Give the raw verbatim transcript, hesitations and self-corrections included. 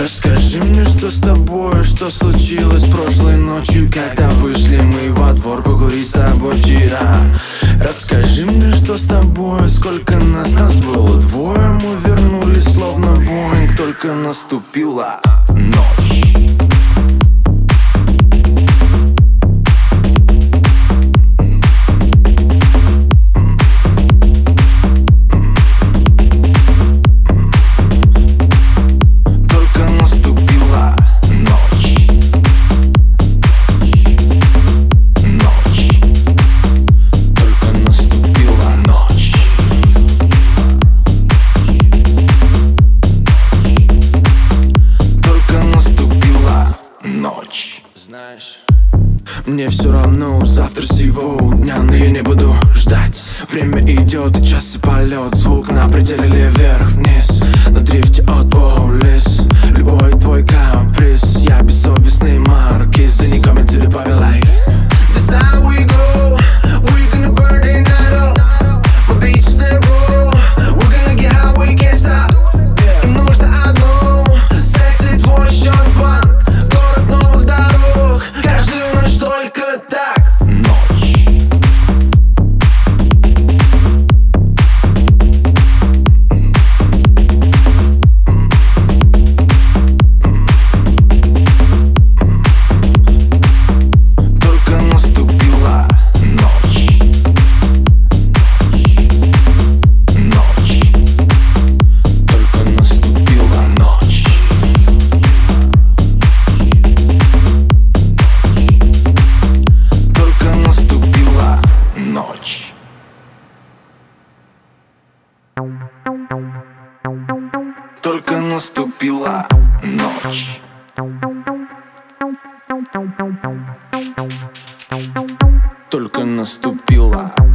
Расскажи мне, что с тобой, что случилось прошлой ночью, когда вышли мы во двор покурить с тобой вчера. Расскажи мне, что с тобой, сколько нас, нас было двое. Мы вернулись словно Боинг, только наступила ночь. Знаешь, мне все равно завтра сего дня, но я не буду ждать. Время идет, и час и полет, звук на пределе вверх-вниз, на дрифте от полис. Любой твой каприз, я бессовестный маркиз. They не coming to the party like that's how we go. We gonna burn the night up. My beach is the road. We're gonna get high, we can't stop. Им нужно одно, секс и твой шампан. Город новых дорог, каждую ночь только так. Ночь. Только наступила ночь. Ночь. Только наступила ночь. Только наступила ночь. Только наступила ночь. Только наступила